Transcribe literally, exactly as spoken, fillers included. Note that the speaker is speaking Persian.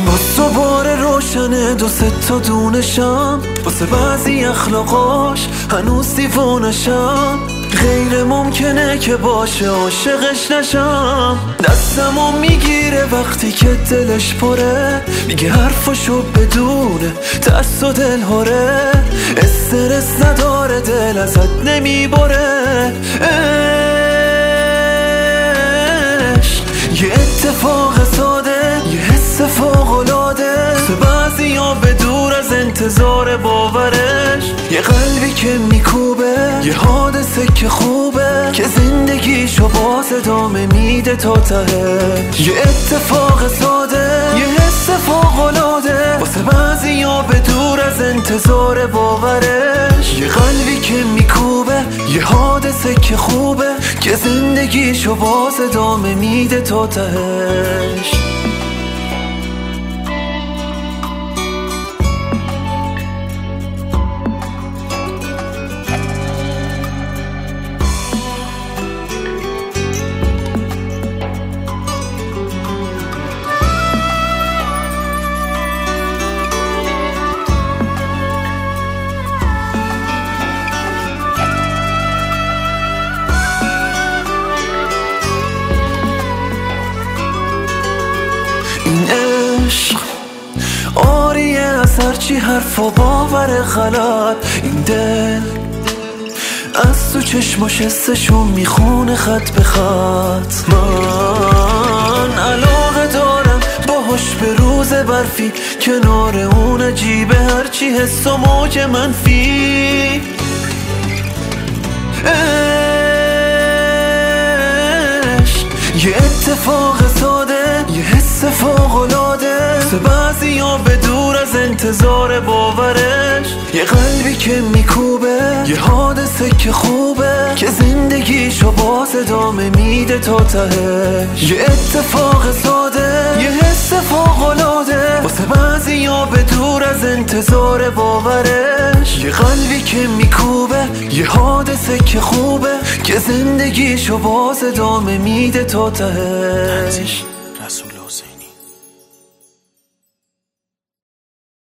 واسه بار روشنه دو سه تا دونشم، واسه بعضی اخلاقاش هنوز دیوونشم. غیر ممکنه که باشه عاشقش نشم. دستمو میگیره وقتی که دلش پره، میگه حرفاشو بدونه ترس و دل هره. استرس نداره دل ازت نمیبره. عشق یه اتفاق ساده، یه حس فوق‌العاده. بعضی ها به دور از انتظار باورش، یه قلبی که میکوبه، یه حادثه که خوبه، که زندگیشو باز ادامه میده تا ته. یه اتفاق ساده، یه حس فوق‌العاده. واسه بعضی ها به دور از انتظار باورش، یه قلبی که میکوبه، یه حادثه که خوبه، که زندگیشو باز ادامه میده تا تهش. این عشق آریه از هرچی حرف و باور غلط. این دل از تو چشماش حسشون میخونه خط به خط. من علاقه دارم باهاش به روز برفی، کنار اون عجیبه هرچی حس و موج منفی. عشق یه اتفاق ساده، یه حس فوق‌العاده. بعضی ها به دور از انتظار باورش، یه قلبی که میکوبه، یه حادثه که خوبه، که زندگیشو باز ادامه میده تا ته. یه اتفاق ساده، یه حس فوق‌العاده. واسه بعضی ها به دور از انتظار باورش، یه قلبی که میکوبه، یه حادثه که خوبه، که زندگیشو باز ادامه میده تا تهش.